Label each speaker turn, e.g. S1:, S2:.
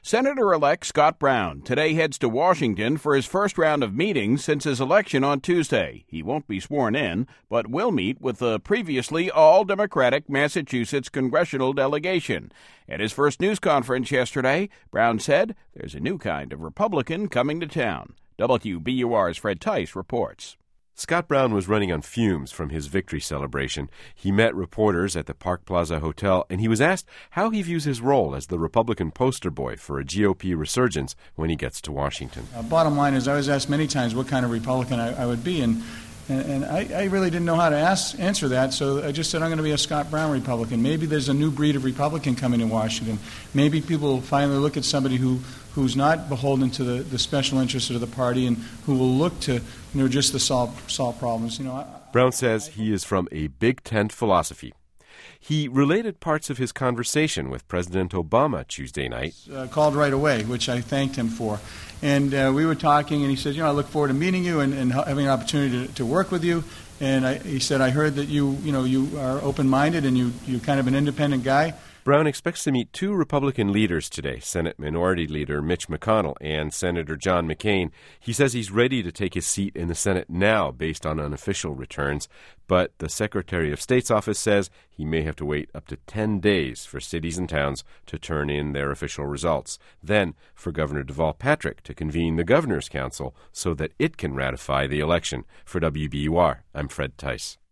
S1: Senator-elect Scott Brown today heads to Washington for his first round of meetings since his election on Tuesday. He won't be sworn in, but will meet with the previously all-Democratic Massachusetts congressional delegation. At his first news conference yesterday, Brown said there's a new kind of Republican coming to town. WBUR's Fred Tice reports.
S2: Scott Brown was running on fumes from his victory celebration. He met reporters at the Park Plaza Hotel, and he was asked how he views his role as the Republican poster boy for a GOP resurgence when he gets to Washington.
S3: Bottom line is, I was asked many times what kind of Republican I would be, and I really didn't know how to answer that, so I just said I'm going to be a Scott Brown Republican. Maybe there's a new breed of Republican coming in Washington. Maybe people will finally look at somebody who's not beholden to the special interests of the party and who will look to just to solve problems.
S2: Brown says he is from a big tent philosophy. He related parts of his conversation with President Obama Tuesday night.
S3: Called right away, which I thanked him for. And we were talking, and he said, I look forward to meeting you and having an opportunity to work with you. And he said, I heard that you are open-minded and you're kind of an independent guy.
S2: Brown expects to meet two Republican leaders today, Senate Minority Leader Mitch McConnell and Senator John McCain. He says he's ready to take his seat in the Senate now based on unofficial returns, but the Secretary of State's office says he may have to wait up to 10 days for cities and towns to turn in their official results. Then for Governor Deval Patrick to convene the Governor's Council so that it can ratify the election. For WBUR, I'm Fred Tice.